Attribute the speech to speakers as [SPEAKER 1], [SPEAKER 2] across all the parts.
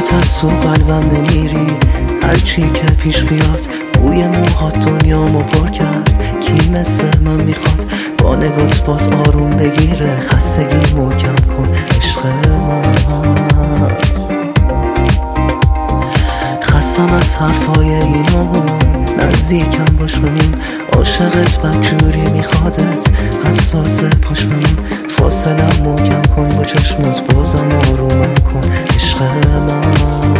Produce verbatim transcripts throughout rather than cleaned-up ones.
[SPEAKER 1] فقط از تو قلبم نمیری، هرچی که پیش بیاد بوی موهات دنیامو پر کرد. کی مثل من میخواد با نگات باز آروم بگیره، خستگی محکم کن عشق من. خستم از حرفای اینامون، نزدیکم باش بمون، عاشقت بدجوری میخوادت، حساسه پاش بمون. فاصله محکم کن با چشمات، بازم آرومم کن عشق من.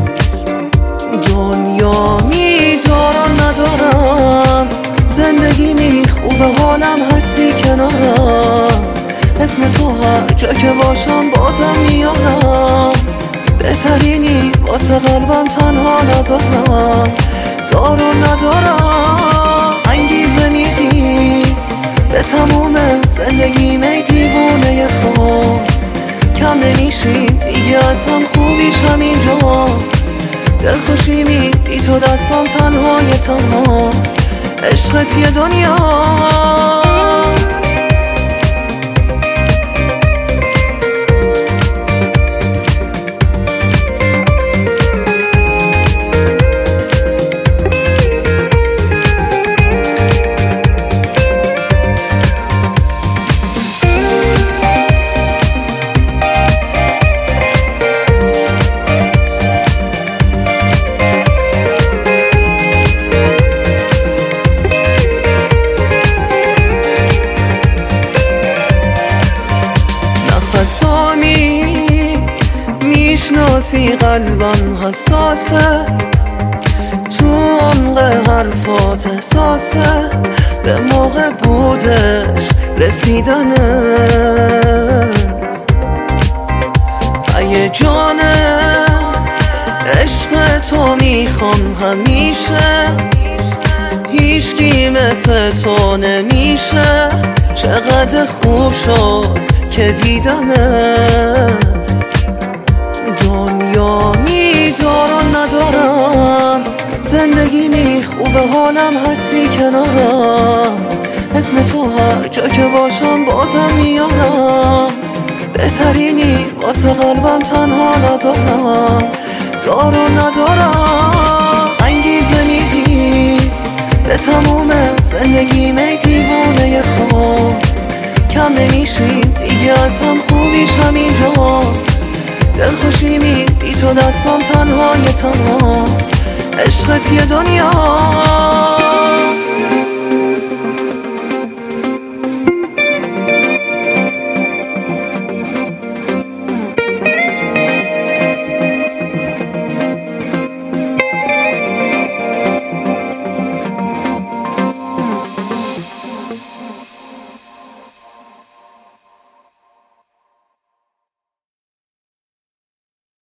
[SPEAKER 1] دنیا میدارم ندارم، زندگی می خوبه حالم هستی کنارم، اسم تو هر جا که باشم بازم میارم. بهترینی واسه قلبم تنها نذارم، دارم ندارم انگیزه میدی به تموم زندگی می دیوونه خاص. کم نمیشیم دیگه از هم، خوبیش همینجاست. دلخوشی می بی تو دستم تنهای تنهاست، عشقت یه دنیا. نفسامی میشناسی قلبم حساسه، تو عمق حرفات احساسه، به موقع بودش رسیدنت. ای جانه عشق تو میخوام همیشه، هیچکی مثل تو نمیشه. چقدر خوب شد که دیدمت. دنیا میدارم ندارم، زندگی می خوبه حالم هستی کنارم، اسم تو هر جا که باشم بازم میارم. بهترینی واسه قلبم تنها نذارم، دارم ندارم انگیزه میدی به تموم زندگی می دیوونه خاص. کم نمیشیم دیگه از هم، خوبیش همینجاست. دلخوشی می بی تو دستم تنهای تنهاست، عشقت یه دنیا.